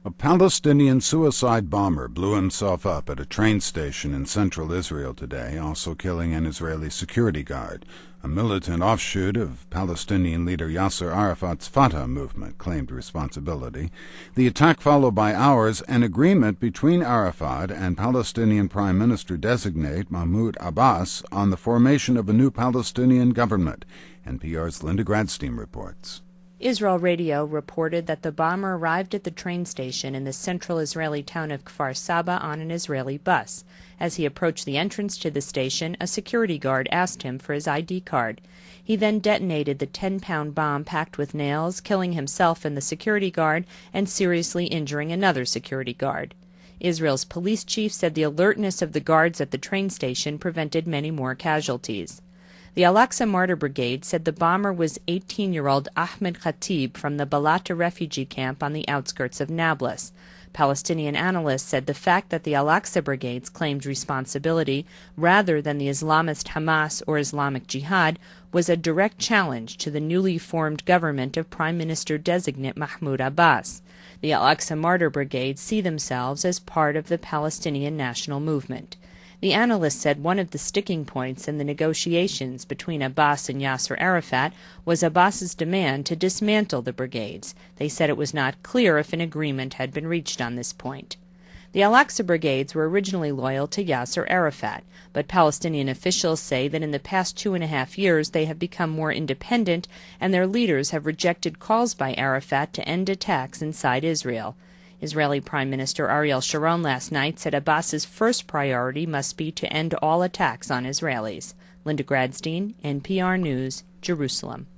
A Palestinian suicide bomber blew himself up at a train station in central Israel today, also killing an Israeli security guard. A militant offshoot of Palestinian leader Yasser Arafat's Fatah movement claimed responsibility. The attack followed by hours an agreement between Arafat and Palestinian Prime Minister-designate Mahmoud Abbas on the formation of a new Palestinian government. NPR's Linda Gradstein reports. Israel Radio reported that the bomber arrived at the train station in the central Israeli town of Kfar Saba on an Israeli bus. As he approached the entrance to the station, a security guard asked him for his ID card. He then detonated the 10-pound bomb packed with nails, killing himself and the security guard and seriously injuring another security guard. Israel's police chief said the alertness of the guards at the train station prevented many more casualties. The Al-Aqsa Martyr Brigade said the bomber was 18-year-old Ahmed Khatib from the Balata refugee camp on the outskirts of Nablus. Palestinian analysts said the fact that the Al-Aqsa Brigades claimed responsibility rather than the Islamist Hamas or Islamic Jihad was a direct challenge to the newly formed government of Prime Minister-designate Mahmoud Abbas. The Al-Aqsa Martyr Brigade see themselves as part of the Palestinian national movement. The analyst said one of the sticking points in the negotiations between Abbas and Yasser Arafat was Abbas's demand to dismantle the brigades. They said it was not clear if an agreement had been reached on this point. The Al-Aqsa Brigades were originally loyal to Yasser Arafat, but Palestinian officials say that in the past 2.5 years they have become more independent and their leaders have rejected calls by Arafat to end attacks inside Israel. Israeli Prime Minister Ariel Sharon last night said Abbas's first priority must be to end all attacks on Israelis. Linda Gradstein, NPR News, Jerusalem.